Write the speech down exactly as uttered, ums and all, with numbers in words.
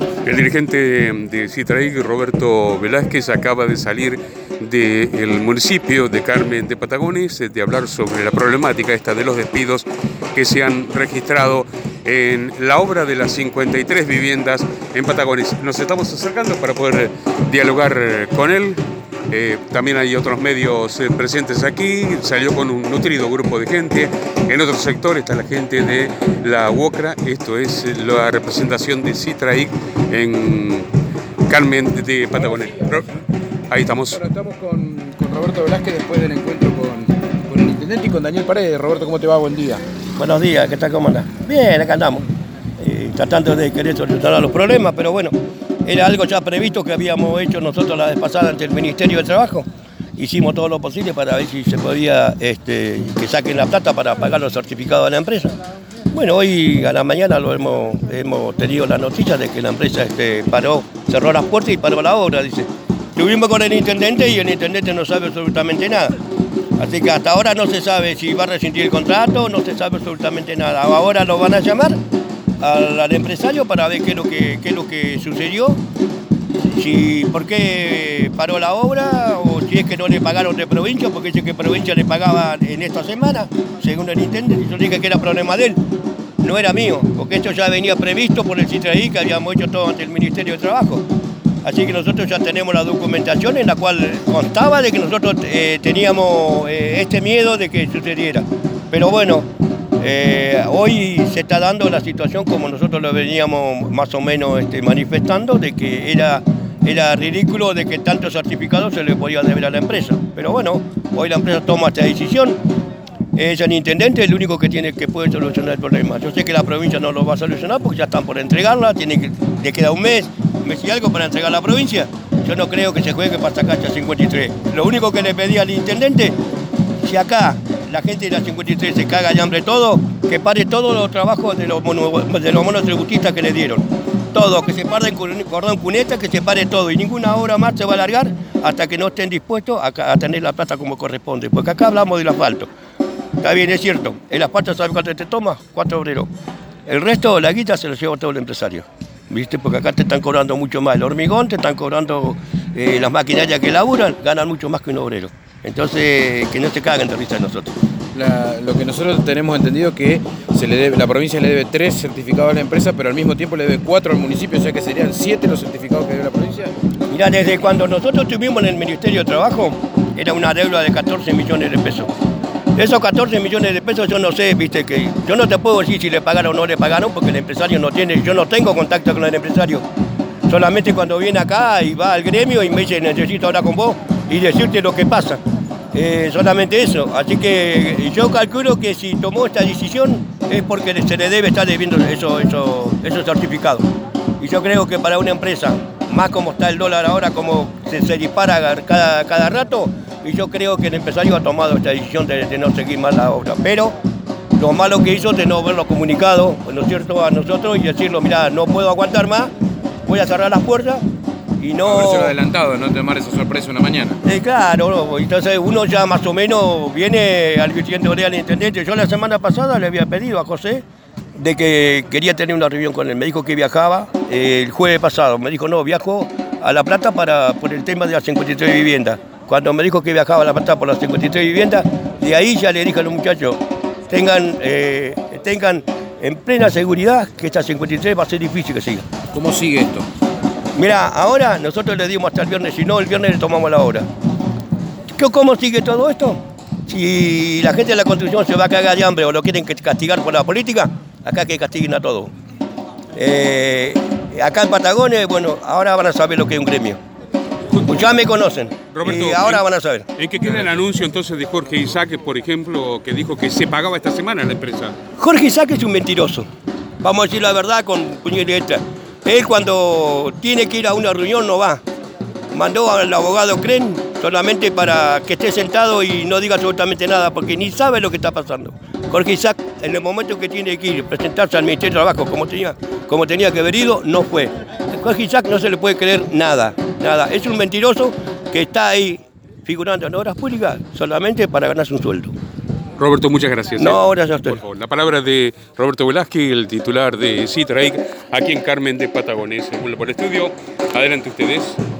El dirigente de Citraic, Roberto Velázquez, acaba de salir del municipio de Carmen de Patagones de hablar sobre la problemática esta de los despidos que se han registrado en la obra de las cincuenta y tres viviendas en Patagones. Nos estamos acercando para poder dialogar con él. Eh, también hay otros medios eh, presentes aquí. Salió con un nutrido grupo de gente. En otro sector está la gente de la UOCRA. Esto es la representación de Citraic en Carmen de Patagones. Ahí estamos. Bueno, estamos con, con Roberto Velázquez después del encuentro con, con el intendente y con Daniel Paredes. Roberto, ¿cómo te va? Buen día. Buenos días, ¿qué tal? ¿Cómo andás? Bien, acá andamos. Eh, tratando de querer solucionar los problemas, pero bueno, era algo ya previsto que habíamos hecho nosotros la vez pasada ante el Ministerio de Trabajo. Hicimos todo lo posible para ver si se podía este, que saquen la plata para pagar los certificados de la empresa. Bueno, hoy a la mañana lo hemos, hemos tenido la noticia de que la empresa este, paró, cerró las puertas y paró la obra, dice. Estuvimos con el intendente y el intendente no sabe absolutamente nada. Así que hasta ahora no se sabe si va a rescindir el contrato, no se sabe absolutamente nada. Ahora lo van a llamar al, al empresario para ver qué es lo que, qué es lo que sucedió, si, por qué paró la obra o si es que no le pagaron de provincia, porque dice que provincia le pagaba en esta semana, según el intendente. Yo dije que era problema de él, no era mío, porque esto ya venía previsto por el Citraic, que habíamos hecho todo ante el Ministerio de Trabajo. Así que nosotros ya tenemos la documentación en la cual constaba de que nosotros eh, teníamos eh, este miedo de que sucediera. Pero bueno, eh, hoy se está dando la situación como nosotros lo veníamos más o menos este, manifestando, de que era, era ridículo de que tantos certificados se le podía deber a la empresa. Pero bueno, hoy la empresa toma esta decisión. Es el intendente el único que tiene que puede solucionar el problema. Yo sé que la provincia no lo va a solucionar porque ya están por entregarla, tiene que, le queda un mes, un mes y algo para entregar la provincia. Yo no creo que se juegue para sacar esta cincuenta y tres. Lo único que le pedí al intendente, si acá la gente de la cincuenta y tres se caga de hambre todo, que pare todos los trabajos de los, mono, de los monotributistas que le dieron. Todo, que se pare con cordón cuneta, que se pare todo y ninguna obra más se va a alargar hasta que no estén dispuestos a, a tener la plata como corresponde. Porque acá hablamos del asfalto. Está bien, es cierto. El asfalto, ¿sabes cuánto te toma? Cuatro obreros. El resto, la guita, se lo lleva todo el empresario. ¿Viste? Porque acá te están cobrando mucho más. El hormigón, te están cobrando eh, las maquinarias que laburan, ganan mucho más que un obrero. Entonces, que no se caguen de risa de nosotros. La, lo que nosotros tenemos entendido que se le debe, la provincia le debe tres certificados a la empresa, pero al mismo tiempo le debe cuatro al municipio, o sea que serían siete los certificados que debe la provincia. Mirá, desde cuando nosotros estuvimos en el Ministerio de Trabajo, era una deuda de catorce millones de pesos. Esos catorce millones de pesos yo no sé, viste, que yo no te puedo decir si le pagaron o no le pagaron, porque el empresario no tiene, yo no tengo contacto con el empresario. Solamente cuando viene acá y va al gremio y me dice, necesito hablar con vos y decirte lo que pasa. Eh, solamente eso. Así que yo calculo que si tomó esta decisión es porque se le debe estar debiendo esos eso, eso certificados. Y yo creo que para una empresa, más como está el dólar ahora, como se, se dispara cada, cada rato, y yo creo que el empresario ha tomado esta decisión de, de no seguir más la obra. Pero lo malo que hizo de no haberlo comunicado, ¿no es cierto?, a nosotros y decirlo, mira, no puedo aguantar más, voy a cerrar las puertas y no... Haberse adelantado, no tomar esa sorpresa una mañana. Eh, claro, entonces uno ya más o menos viene al diciéndole al intendente. Yo la semana pasada le había pedido a José de que quería tener una reunión con él. Me dijo que viajaba eh, el jueves pasado. Me dijo, no, viajo a La Plata para, por el tema de las cincuenta y tres viviendas. Cuando me dijo que viajaba a La Plata por las cincuenta y tres viviendas, de ahí ya le dije a los muchachos, tengan, eh, tengan en plena seguridad que esta cincuenta y tres va a ser difícil que siga. ¿Cómo sigue esto? Mirá, ahora nosotros le dimos hasta el viernes, si no, el viernes le tomamos la obra. ¿Cómo sigue todo esto? Si la gente de la construcción se va a cagar de hambre o lo quieren castigar por la política, acá que castiguen a todos. Eh, acá en Patagones, bueno, ahora van a saber lo que es un gremio. Ya me conocen, Roberto, y ahora van a saber. ¿En qué queda el anuncio entonces de Jorge Isaac, por ejemplo, que dijo que se pagaba esta semana la empresa? Jorge Isaac es un mentiroso, vamos a decir la verdad con puñal y letra. Él cuando tiene que ir a una reunión no va. Mandó al abogado Cren solamente para que esté sentado y no diga absolutamente nada, porque ni sabe lo que está pasando. Jorge Isaac, en el momento que tiene que ir a presentarse al Ministerio de Trabajo como tenía, como tenía que haber ido, no fue. Jorge Isaac no se le puede creer nada, nada. Es un mentiroso que está ahí figurando en obras públicas solamente para ganarse un sueldo. Roberto, muchas gracias. No, ¿eh? gracias a usted. Por favor, la palabra de Roberto Velázquez, el titular de Citraic, aquí en Carmen de Patagones. Vuelvo por el estudio. Adelante ustedes.